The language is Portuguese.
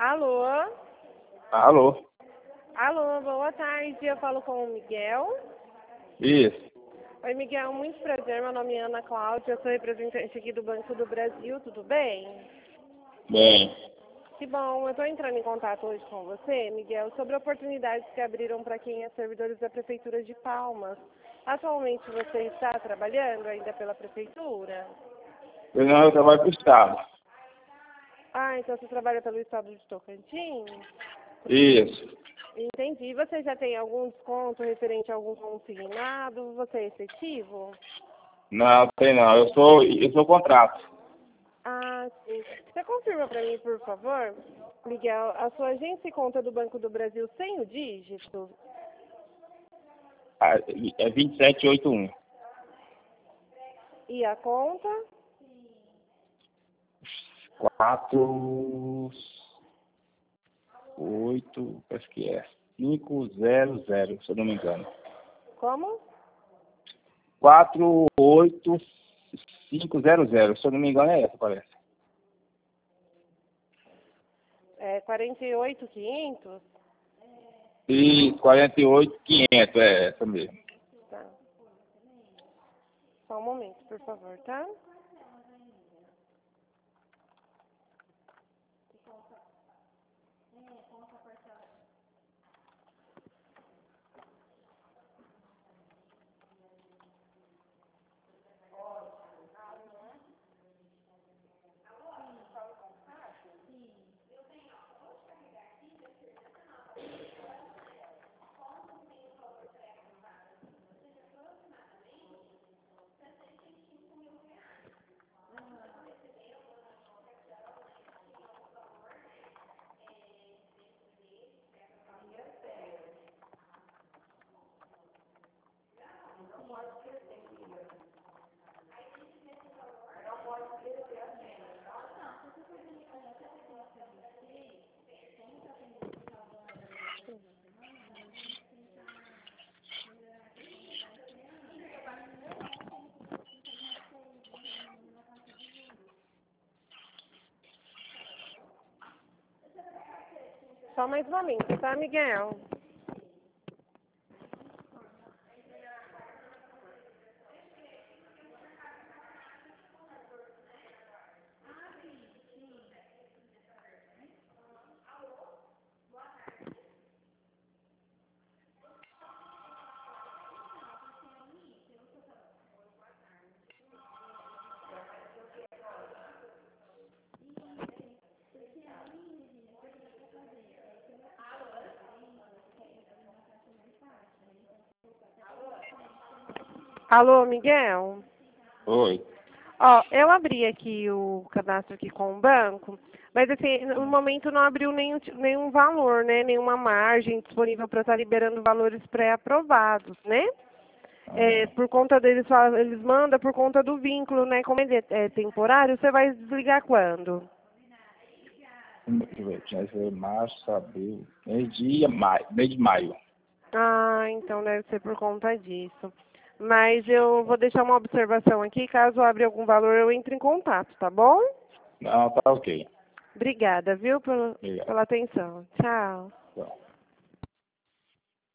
Alô? Alô? Alô, boa tarde. Eu falo com o Miguel. Isso. Oi, Miguel. Muito prazer. Meu nome é Ana Cláudia. Eu sou representante aqui do Banco do Brasil. Tudo bem? Bem. Que bom. Eu estou entrando em contato hoje com você, Miguel, sobre oportunidades que abriram para quem é servidores da Prefeitura de Palmas. Atualmente você está trabalhando ainda pela Prefeitura? Eu trabalho para o Estado. Ah, então você trabalha pelo Estado de Tocantins? Isso. Entendi. Você já tem algum desconto referente a algum consignado? Você é efetivo? Não, tem não. Eu sou contrato. Ah, sim. Você confirma para mim, por favor, Miguel, a sua agência e conta do Banco do Brasil sem o dígito? É 2781. E a conta? 48, acho que é 500, se eu não me engano. Como? 48500, se eu não me engano é essa, parece. É 48.500? E 48.500, é essa mesmo. Tá. Só um momento, por favor, tá? Só mais um momento, tá, Miguel? Alô, Miguel? Oi. Ó, eu abri aqui o cadastro aqui com o banco, mas assim, no momento não abriu nenhum valor, né? Nenhuma margem disponível para estar liberando valores pré-aprovados, né? Por conta deles, eles mandam por conta do vínculo, né? Como ele é temporário, você vai desligar quando? Deixa eu ver, tinha que ser março, abril, mês de maio. Ah, então deve ser por conta disso. Mas eu vou deixar uma observação aqui, caso abra algum valor eu entre em contato, tá bom? Não, tá ok. Obrigada, viu, Obrigado. pela atenção. Tchau. Tchau.